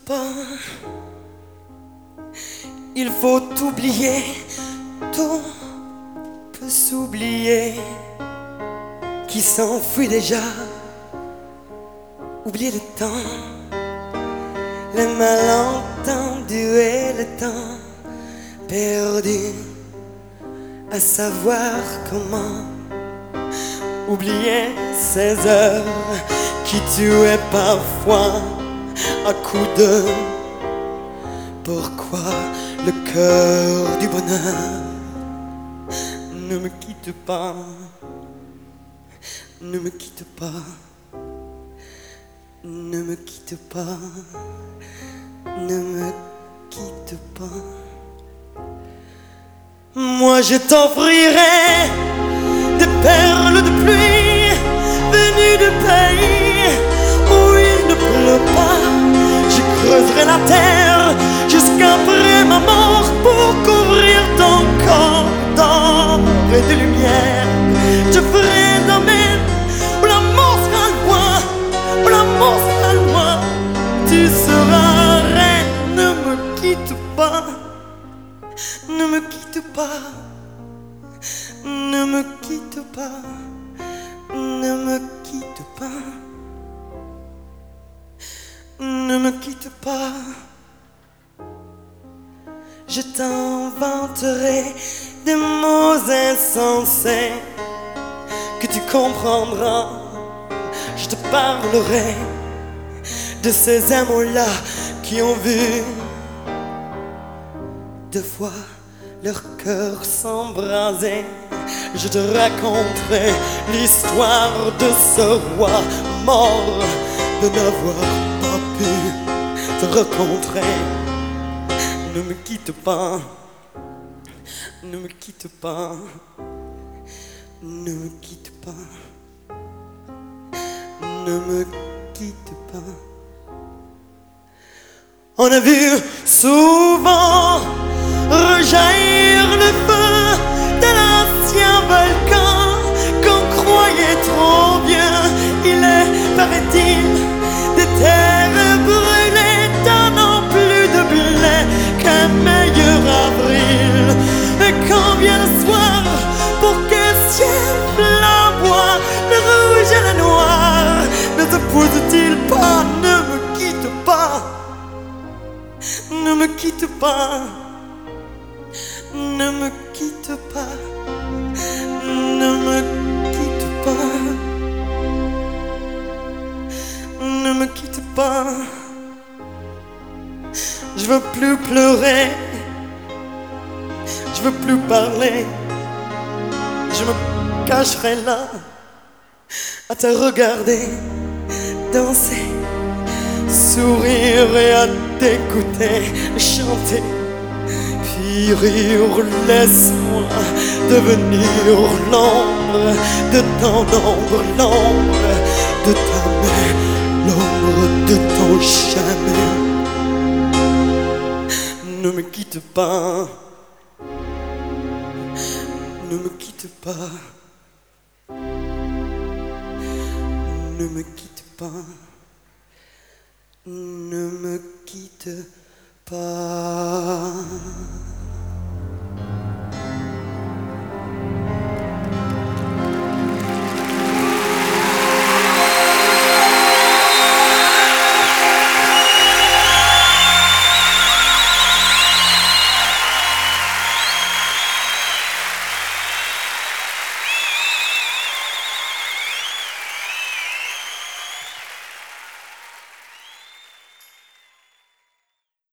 pas. Il faut oublier, tout peut s'oublier. Qui s'enfuit déjà, oublier le temps, les malentendus et le temps perdu, à savoir comment oublier ces heures qui tuaient parfois à coups de pourquoi le cœur du bonheur ne me quitte pas, ne me quitte pas, ne me quitte pas, ne me quitte pas. Moi je t'offrirai des perles de pluie venues du pays où il ne pleut pas. Je creuserai la terre jusqu'après ma mort pour couvrir ton corps d'or et de lumière. Je ferai un domaine où la mort sera loin, où la mort sera loin. Tu seras reine, ne me quitte pas, ne me quitte pas, ne me quitte pas, ne me quitte pas, ne me quitte pas. Je t'inventerai des mots insensés que tu comprendras. Je te parlerai de ces amants-là qui ont vu deux fois leur cœur s'embraser. Je te raconterai l'histoire de ce roi mort de n'avoir pas pu te rencontrer. Ne me quitte pas, ne me quitte pas, ne me quitte pas, ne me quitte pas. On a vu souvent rejaillir le feu de l'ancien volcan qu'on croyait trop bien. Il est, paraît-il, des terres brûlées, donnant plus de blé qu'un meilleur avril. Et quand vient le soir, pour que le ciel flamboie, le rouge et le noir ne se pousse-t-il pas? Ne me quitte pas, ne me quitte pas, ne me quitte pas, ne me quitte pas, ne me quitte pas. Je veux plus pleurer, je veux plus parler. Je me cacherai là à te regarder danser, sourire et à t'écouter chanter. Puis rire, laisse-moi devenir l'ombre de ton ombre, l'ombre de ta main, l'ombre de ton chemin. Ne me quitte pas, ne me quitte pas, ne me quitte pas, ne me quitte pas.